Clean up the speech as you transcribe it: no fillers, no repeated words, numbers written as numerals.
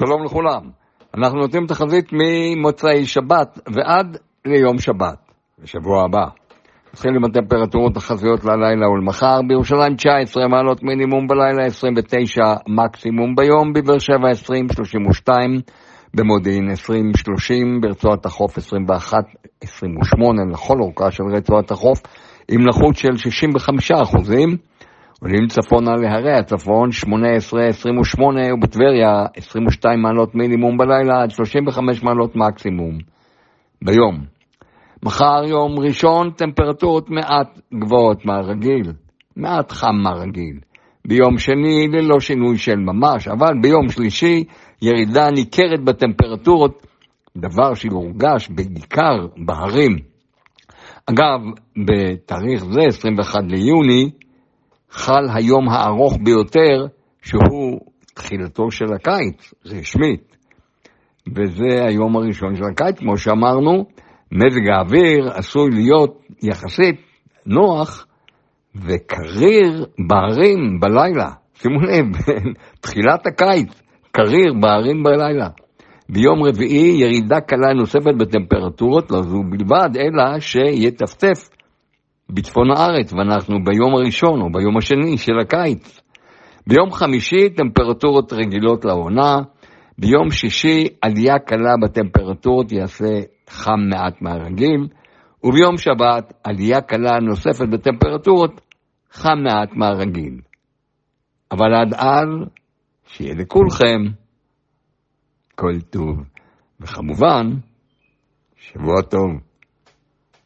שלום לכולם. אנחנו נותנים תחזית ממוצאי שבת ועד ליום שבת, בשבוע הבא. נתחיל עם הטמפרטורות החזויות ללילה ולמחר. בירושלים 19 מעלות מינימום בלילה, 29 מקסימום ביום. בבאר שבע 20, 32, במודיעין 20, 30, ברצועת החוף 21, 28 לכל אורכה של רצועת החוף, עם לחות של 65%. עולים צפונה להרי הצפון 18, 28, ובטבריה 22 מעלות מינימום בלילה עד 35 מעלות מקסימום ביום. מחר יום ראשון טמפרטורות מעט גבוהות מהרגיל, מעט חם מהרגיל. ביום שני ללא שינוי של ממש, אבל ביום שלישי ירידה ניכרת בטמפרטורות, דבר שיורגש בעיקר בהרים. אגב, בתאריך זה, 21 ליוני, חל היום הארוך ביותר, שהוא תחילתו של הקיץ, רשמית. וזה היום הראשון של הקיץ, כמו שאמרנו. מזג האוויר עשוי להיות יחסית נוח וקריר בהרים בלילה. שימו לב, תחילת הקיץ, קריר בהרים בלילה. ביום רביעי ירידה קלה נוספת בטמפרטורות, לא זו בלבד, אלא שיטפטף בצפון הארץ, ואנחנו ביום הראשון או ביום השני של הקיץ. ביום חמישי טמפרטורות רגילות לעונה, ביום שישי עלייה קלה בטמפרטורות, יעשה חם מעט מהרגיל, וביום שבת עלייה קלה נוספת בטמפרטורות, חם מעט מהרגיל. אבל עד אז, שיהיה לכולכם כל טוב, וכמובן, שבוע טוב.